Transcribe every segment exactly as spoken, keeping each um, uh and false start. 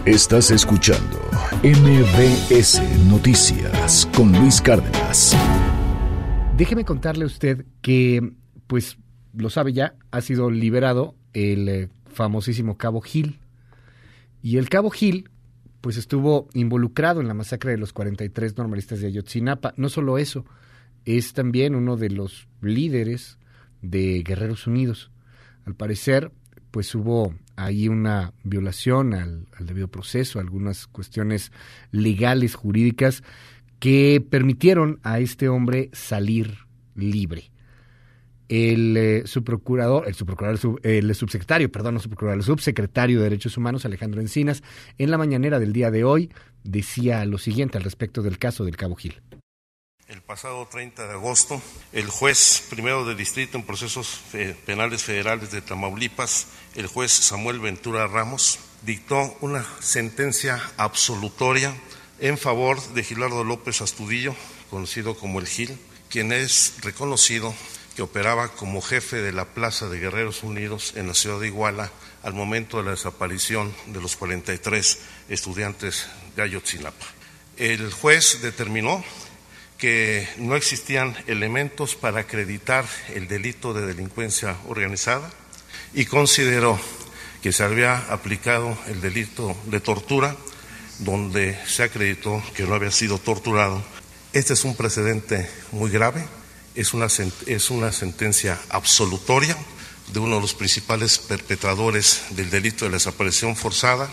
Estás escuchando M B S Noticias con Luis Cárdenas. Déjeme contarle a usted que, pues, lo sabe ya, ha sido liberado el eh, famosísimo Cabo Gil. Y el Cabo Gil, pues, estuvo involucrado en la masacre de los cuarenta y tres normalistas de Ayotzinapa. No solo eso, es también uno de los líderes de Guerreros Unidos. Al parecer, pues hubo ahí una violación al, al debido proceso, algunas cuestiones legales, jurídicas, que permitieron a este hombre salir libre. El eh, subprocurador, el subprocurador, el, sub, el subsecretario, perdón, no subprocurador, el subsecretario de Derechos Humanos, Alejandro Encinas, en la mañanera del día de hoy, decía lo siguiente al respecto del caso del Cabo Gil. El pasado treinta de agosto, el juez primero de distrito en procesos penales federales de Tamaulipas, el juez Samuel Ventura Ramos, dictó una sentencia absolutoria en favor de Gilardo López Astudillo, conocido como el Gil, quien es reconocido que operaba como jefe de la Plaza de Guerreros Unidos en la ciudad de Iguala al momento de la desaparición de los cuarenta y tres estudiantes de Ayotzinapa. El juez determinó que no existían elementos para acreditar el delito de delincuencia organizada y consideró que se había aplicado el delito de tortura, donde se acreditó que no había sido torturado. Este es un precedente muy grave, es una, es una sentencia absolutoria de uno de los principales perpetradores del delito de la desaparición forzada.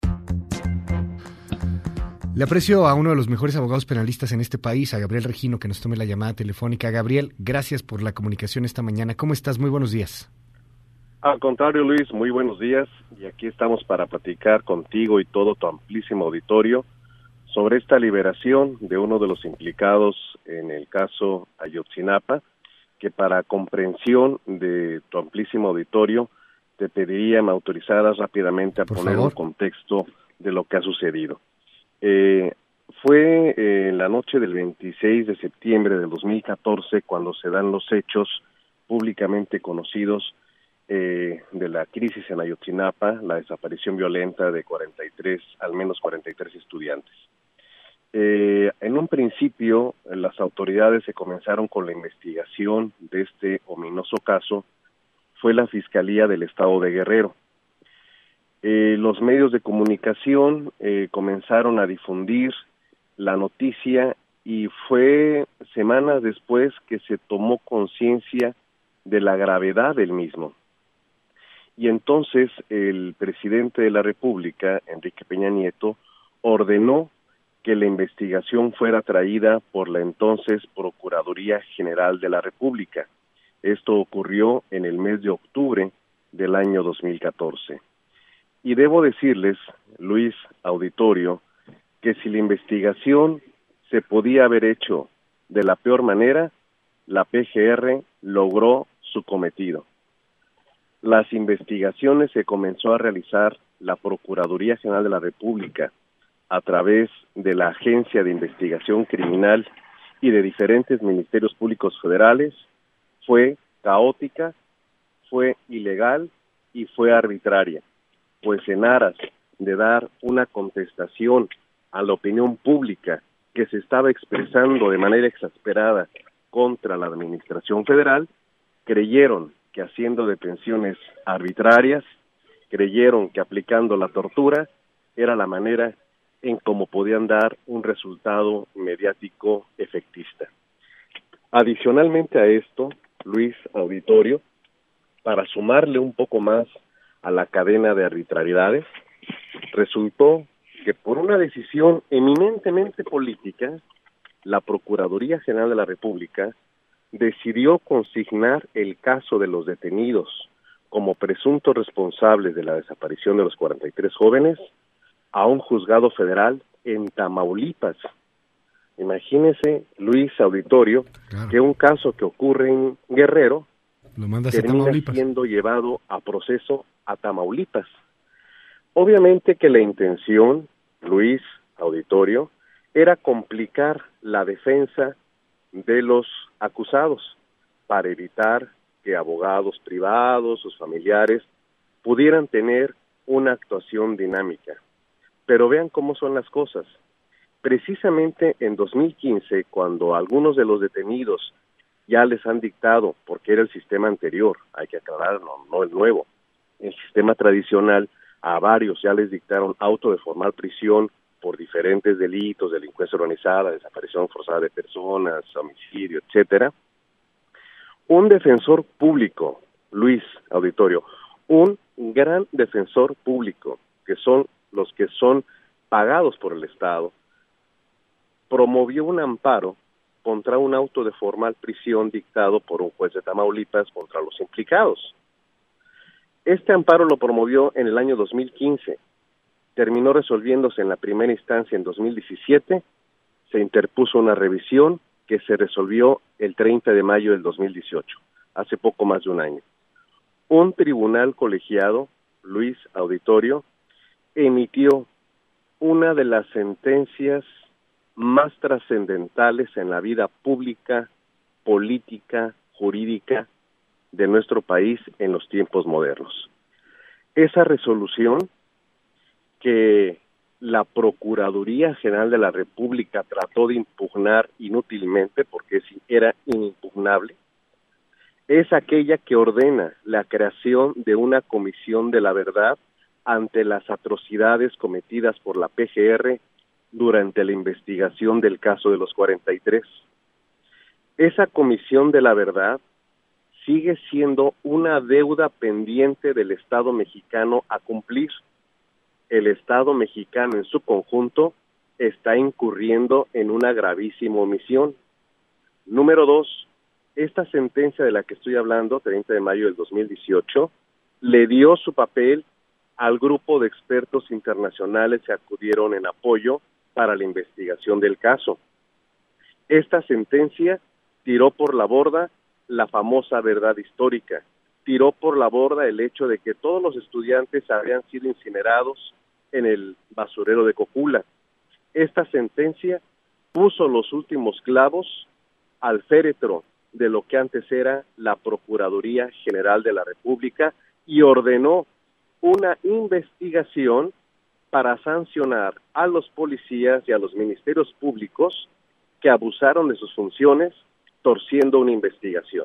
Le aprecio a uno de los mejores abogados penalistas en este país, a Gabriel Regino, que nos tome la llamada telefónica. Gabriel, gracias por la comunicación esta mañana. ¿Cómo estás? Muy buenos días. Al contrario, Luis, muy buenos días. Y aquí estamos para platicar contigo y todo tu amplísimo auditorio sobre esta liberación de uno de los implicados en el caso Ayotzinapa, que para comprensión de tu amplísimo auditorio te pediría me autorizaras rápidamente a por poner favor. Un contexto de lo que ha sucedido. Eh, fue eh, la noche del veintiséis de septiembre del dos mil catorce cuando se dan los hechos públicamente conocidos eh, de la crisis en Ayotzinapa, la desaparición violenta de cuarenta y tres, al menos cuarenta y tres estudiantes. Eh, en un principio, las autoridades se comenzaron con la investigación de este ominoso caso, fue la Fiscalía del Estado de Guerrero. Eh, los medios de comunicación eh, comenzaron a difundir la noticia y fue semanas después que se tomó conciencia de la gravedad del mismo. Y entonces el presidente de la República, Enrique Peña Nieto, ordenó que la investigación fuera traída por la entonces Procuraduría General de la República. Esto ocurrió en el mes de octubre del año dos mil catorce. Y debo decirles, Luis, auditorio, que si la investigación se podía haber hecho de la peor manera, la P G R logró su cometido. Las investigaciones se comenzó a realizar la Procuraduría General de la República a través de la Agencia de Investigación Criminal y de diferentes ministerios públicos federales, fue caótica, fue ilegal y fue arbitraria. Pues en aras de dar una contestación a la opinión pública que se estaba expresando de manera exasperada contra la administración federal, creyeron que haciendo detenciones arbitrarias, creyeron que aplicando la tortura era la manera en cómo podían dar un resultado mediático efectista. Adicionalmente a esto, Luis, auditorio, para sumarle un poco más a la cadena de arbitrariedades, resultó que por una decisión eminentemente política, la Procuraduría General de la República decidió consignar el caso de los detenidos como presuntos responsables de la desaparición de los cuarenta y tres jóvenes a un juzgado federal en Tamaulipas. Imagínese, Luis, auditorio, claro, que un caso que ocurre en Guerrero lo mandas termina a Tamaulipas, siendo llevado a proceso a Tamaulipas. Obviamente que la intención, Luis, auditorio, era complicar la defensa de los acusados para evitar que abogados privados, sus familiares, pudieran tener una actuación dinámica. Pero vean cómo son las cosas. Precisamente en dos mil quince, cuando algunos de los detenidos ya les han dictado, porque era el sistema anterior, hay que aclararlo, no el nuevo, el sistema tradicional, a varios ya les dictaron auto de formal prisión por diferentes delitos, delincuencia organizada, desaparición forzada de personas, homicidio, etcétera. Un defensor público, Luis Auditorio, un gran defensor público, que son los que son pagados por el Estado, promovió un amparo contra un auto de formal prisión dictado por un juez de Tamaulipas contra los implicados. Este amparo lo promovió en el año dos mil quince, terminó resolviéndose en la primera instancia en dos mil diecisiete, se interpuso una revisión que se resolvió el treinta de mayo del dos mil dieciocho, hace poco más de un año. Un tribunal colegiado, Luis Auditorio, emitió una de las sentencias más trascendentales en la vida pública, política, jurídica de nuestro país en los tiempos modernos. Esa resolución que la Procuraduría General de la República trató de impugnar inútilmente porque era inimpugnable, es aquella que ordena la creación de una comisión de la verdad ante las atrocidades cometidas por la P G R durante la investigación del caso de los cuarenta y tres. Esa comisión de la verdad sigue siendo una deuda pendiente del Estado mexicano a cumplir. El Estado mexicano en su conjunto está incurriendo en una gravísima omisión. Número dos, esta sentencia de la que estoy hablando, treinta de mayo del dos mil dieciocho, le dio su papel al grupo de expertos internacionales que acudieron en apoyo para la investigación del caso. Esta sentencia tiró por la borda la famosa verdad histórica, tiró por la borda el hecho de que todos los estudiantes habían sido incinerados en el basurero de Cocula. Esta sentencia puso los últimos clavos al féretro de lo que antes era la Procuraduría General de la República y ordenó una investigación para sancionar a los policías y a los ministerios públicos que abusaron de sus funciones torciendo una investigación.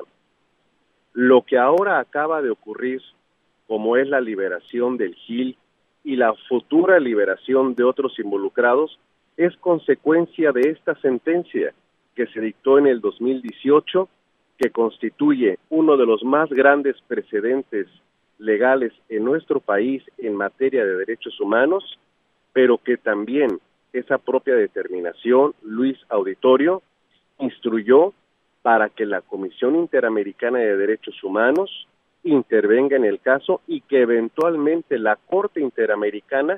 Lo que ahora acaba de ocurrir, como es la liberación del Gil y la futura liberación de otros involucrados, es consecuencia de esta sentencia que se dictó en el dos mil dieciocho, que constituye uno de los más grandes precedentes legales en nuestro país en materia de derechos humanos, pero que también esa propia determinación, Luis Auditorio, instruyó para que la Comisión Interamericana de Derechos Humanos intervenga en el caso y que eventualmente la Corte Interamericana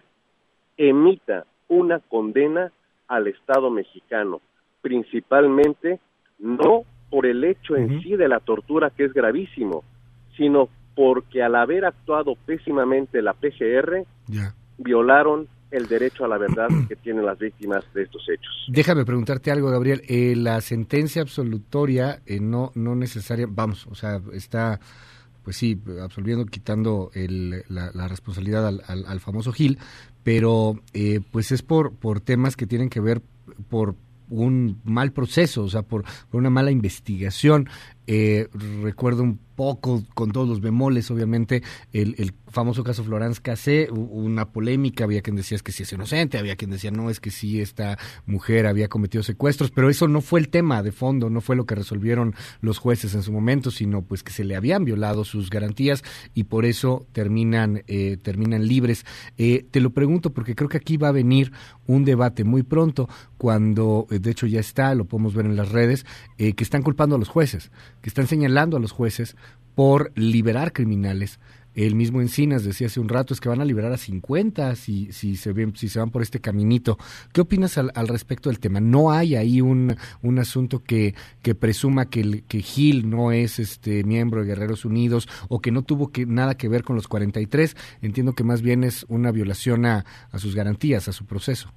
emita una condena al Estado mexicano, principalmente no por el hecho en uh-huh. sí de la tortura, que es gravísimo, sino porque al haber actuado pésimamente la P G R, yeah. violaron el derecho a la verdad que tienen las víctimas de estos hechos. Déjame preguntarte algo, Gabriel. Eh, la sentencia absolutoria eh, no no necesaria, vamos, o sea, está, pues sí, absolviendo, quitando el, la, la responsabilidad al, al, al famoso Gil, pero eh, pues es por por temas que tienen que ver por un mal proceso, o sea, por, por una mala investigación. Eh, recuerdo un poco, con todos los bemoles, obviamente, el, el famoso caso Florence Cassé, una polémica, había quien decía que sí es inocente, había quien decía no, es que sí, esta mujer había cometido secuestros, pero eso no fue el tema de fondo, no fue lo que resolvieron los jueces en su momento, sino pues que se le habían violado sus garantías y por eso terminan, eh, terminan libres. Eh, te lo pregunto porque creo que aquí va a venir un debate muy pronto, cuando, de hecho ya está, lo podemos ver en las redes, eh, que están culpando a los jueces, que están señalando a los jueces por liberar criminales. El mismo Encinas decía hace un rato, es que van a liberar a cincuenta si si se ven, si se van por este caminito. ¿Qué opinas al, al respecto del tema? ¿No hay ahí un un asunto que que presuma que el, que Gil no es este miembro de Guerreros Unidos o que no tuvo que nada que ver con los cuarenta y tres? Entiendo que más bien es una violación a, a sus garantías, a su proceso.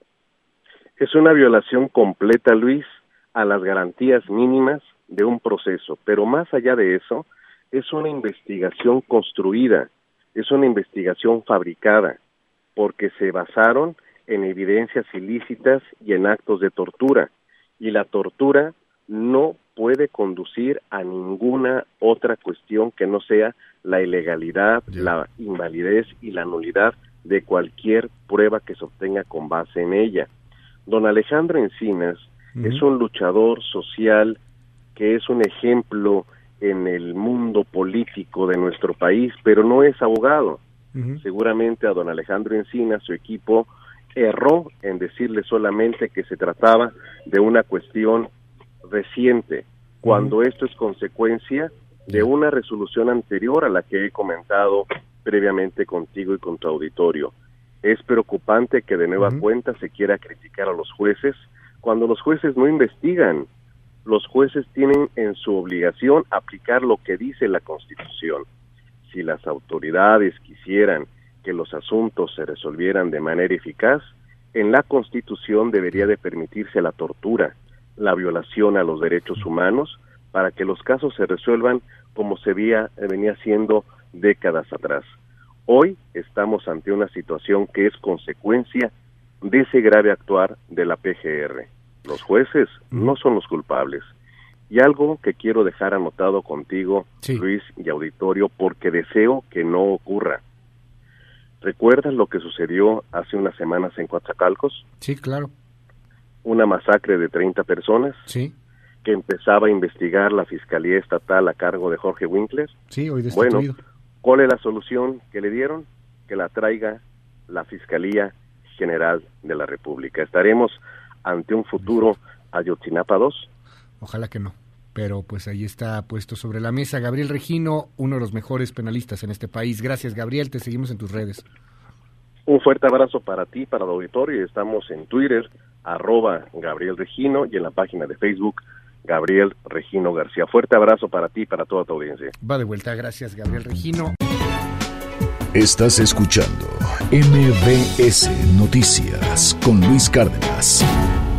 Es una violación completa, Luis, a las garantías mínimas de un proceso, pero más allá de eso, es una investigación construida, es una investigación fabricada. porque se basaron en evidencias ilícitas y en actos de tortura, y la tortura no puede conducir a ninguna otra cuestión que no sea la ilegalidad, yeah. la invalidez y la nulidad de cualquier prueba que se obtenga con base en ella. Don Alejandro Encinas uh-huh. es un luchador social que es un ejemplo en el mundo político de nuestro país, pero no es abogado. Uh-huh. Seguramente a don Alejandro Encinas, su equipo, erró en decirle solamente que se trataba de una cuestión reciente, cuando uh-huh. esto es consecuencia de una resolución anterior a la que he comentado previamente contigo y con tu auditorio. Es preocupante que de nueva uh-huh. cuenta se quiera criticar a los jueces cuando los jueces no investigan. Los jueces tienen en su obligación aplicar lo que dice la Constitución. Si las autoridades quisieran que los asuntos se resolvieran de manera eficaz, en la Constitución debería de permitirse la tortura, la violación a los derechos humanos, para que los casos se resuelvan como se veía, venía haciendo décadas atrás. Hoy estamos ante una situación que es consecuencia de ese grave actuar de la P G R. Los jueces no son los culpables. Y algo que quiero dejar anotado contigo, sí. Luis y auditorio, porque deseo que no ocurra. ¿Recuerdas lo que sucedió hace unas semanas en Coatzacoalcos? Sí, claro. Una masacre de treinta personas. Sí. Que empezaba a investigar la Fiscalía Estatal a cargo de Jorge Winkler. Sí, hoy destituido. Bueno, ¿cuál es la solución que le dieron? Que la traiga la Fiscalía General de la República. ¿Estaremos ante un futuro Ayotzinapa dos? Ojalá que no, pero pues ahí está puesto sobre la mesa. Gabriel Regino, uno de los mejores penalistas en este país. Gracias, Gabriel, te seguimos en tus redes. Un fuerte abrazo para ti, para el auditorio. Estamos en Twitter, arroba Gabriel Regino, y en la página de Facebook, Gabriel Regino García. Fuerte abrazo para ti y para toda tu audiencia. Va de vuelta, gracias, Gabriel Regino. Estás escuchando M B S Noticias con Luis Cárdenas.